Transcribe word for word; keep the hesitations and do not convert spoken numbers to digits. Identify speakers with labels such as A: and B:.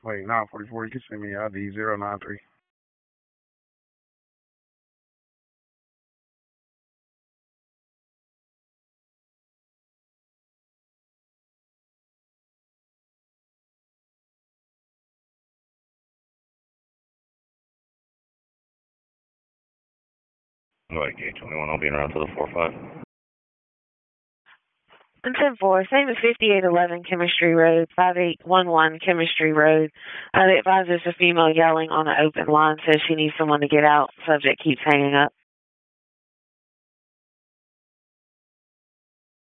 A: Wait, nine forty-four, you can send me I D zero nine three.
B: Like eight twenty-one, I'll be around to the four five.
C: ten four, same as fifty-eight eleven Chemistry Road, five eight one one Chemistry Road. Uh, the advisor is a female yelling on an open line, says she needs someone to get out. Subject keeps hanging up.